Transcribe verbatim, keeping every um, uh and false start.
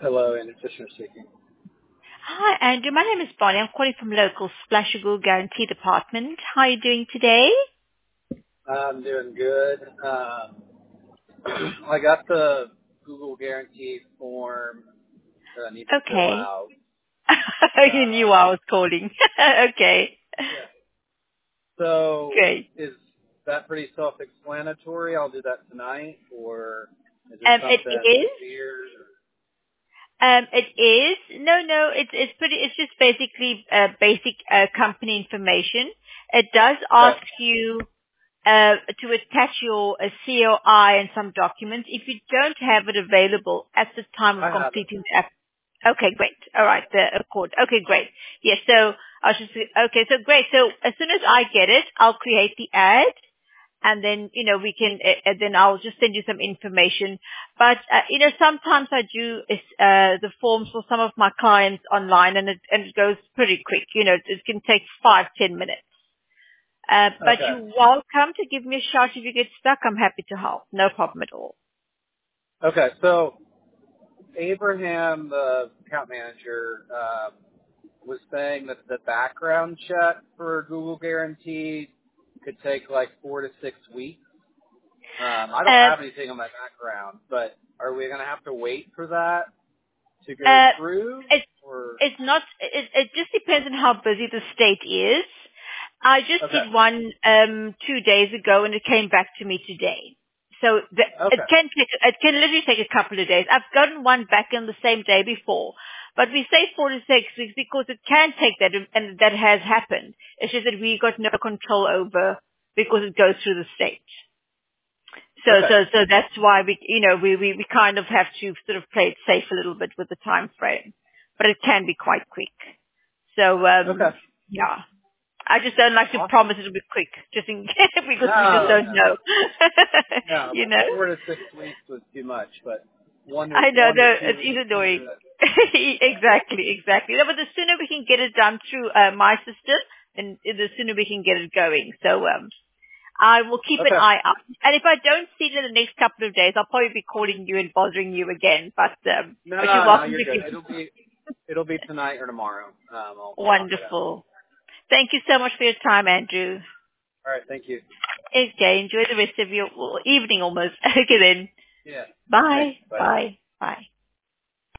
Hello, and it's Fisher speaking. Hi, Andrew. My name is Bonnie. I'm calling from local Splash Google Guarantee Department. How are you doing today? I'm doing good. Um, I got the Google Guarantee form that I need to fill Okay. out. You Uh, knew I was calling. Okay. yeah. So Great. is that pretty self-explanatory? I'll do that tonight, or is there Um, it something is. weird? Um, it is. No, no. It's it's pretty. It's just basically uh, basic uh, company information. It does Okay. ask you uh, to attach your uh, C O I and some documents. If you don't have it available at the time of I have it. completing the app. Okay, great. All right, the accord. Okay, great. Yes, so I was just, okay, so great. So as soon as I get it, I'll create the ad and then, you know, we can, uh, uh, then I'll just send you some information. But, uh, you know, sometimes I do uh, the forms for some of my clients online and it, and it goes pretty quick. You know, it can take five, ten minutes. Uh, but Okay. you're welcome to give me a shout if you get stuck. I'm happy to help. No problem at all. Okay. So Abraham, the account manager, um, was saying that the background check for Google Guarantee could take like four to six weeks. Um, I don't Uh, have anything on my background, but are we going to have to wait for that to go uh, through? it's, Or it's not, it, it just depends on how busy the state is. I just okay, did one um, two days ago and it came back to me today. So the, it okay, can take, it can literally take a couple of days. I've gotten one back on the same day before, but we say four to six weeks because it can take that, and that has happened. It's just that we got no control over because it goes through the state. So, okay, so, so that's why we, you know, we, we, we kind of have to sort of play it safe a little bit with the time frame, but it can be quite quick. So, okay, um, yeah. I just don't like to awesome. promise it'll be quick, just in case, because we just No, don't no, know. no. You know? Four to six weeks was too much, but one to I know, one to no, two it's weeks even is annoying. good. Exactly, exactly. No, but the sooner we can get it done through uh, my system, then the sooner we can get it going. So, um, I will keep an Okay. eye out. And if I don't see it in the next couple of days, I'll probably be calling you and bothering you again. But um, No, but you're no, welcome you're to good. give. It'll be it'll be tonight or tomorrow. Um, I'll knock it out. Wonderful. Thank you so much for your time, Andrew. All right. Thank you. Okay, enjoy the rest of your well, evening almost. Okay then. Yeah. Thanks. Bye. Bye. Bye. Bye.